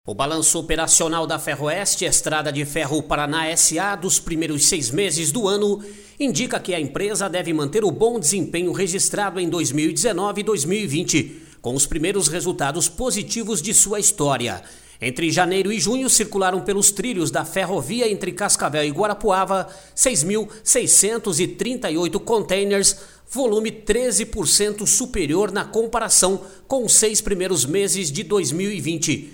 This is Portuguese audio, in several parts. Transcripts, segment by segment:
O balanço operacional da Ferroeste, Estrada de Ferro Paraná S.A. dos primeiros 6 meses do ano indica que a empresa deve manter o bom desempenho registrado em 2019 e 2020, com os primeiros resultados positivos de sua história. Entre janeiro e junho circularam pelos trilhos da ferrovia entre Cascavel e Guarapuava 6.638 containers, volume 13% superior na comparação com os 6 primeiros meses de 2020,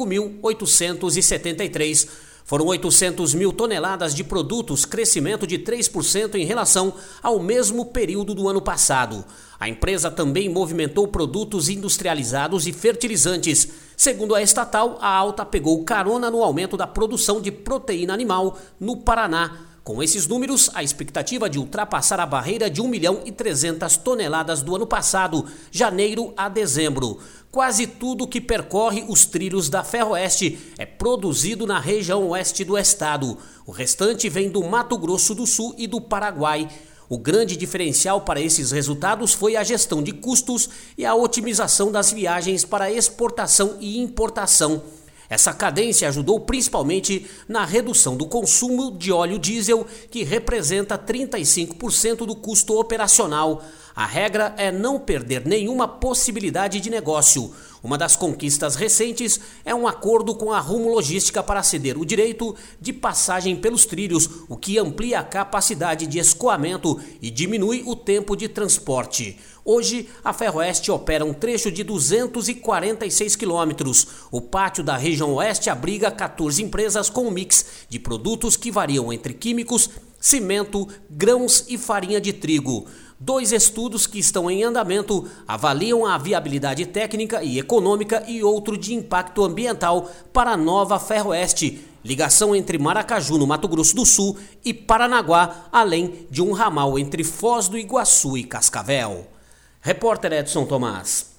5.873. Foram 800 mil toneladas de produtos, crescimento de 3% em relação ao mesmo período do ano passado. A empresa também movimentou produtos industrializados e fertilizantes. Segundo a estatal, a alta pegou carona no aumento da produção de proteína animal no Paraná. Com esses números, a expectativa de ultrapassar a barreira de 1.300.000 toneladas do ano passado, janeiro a dezembro. Quase tudo que percorre os trilhos da Ferroeste é produzido na região oeste do estado. O restante vem do Mato Grosso do Sul e do Paraguai. O grande diferencial para esses resultados foi a gestão de custos e a otimização das viagens para exportação e importação. Essa cadência ajudou principalmente na redução do consumo de óleo diesel, que representa 35% do custo operacional. A regra é não perder nenhuma possibilidade de negócio. Uma das conquistas recentes é um acordo com a Rumo Logística para ceder o direito de passagem pelos trilhos, o que amplia a capacidade de escoamento e diminui o tempo de transporte. Hoje, a Ferroeste opera um trecho de 246 quilômetros. O pátio da região oeste abriga 14 empresas com um mix de produtos que variam entre químicos, cimento, grãos e farinha de trigo. 2 estudos que estão em andamento avaliam a viabilidade técnica e econômica e outro de impacto ambiental para a nova Ferroeste, ligação entre Maracaju, no Mato Grosso do Sul, e Paranaguá, além de um ramal entre Foz do Iguaçu e Cascavel. Repórter Edson Tomás.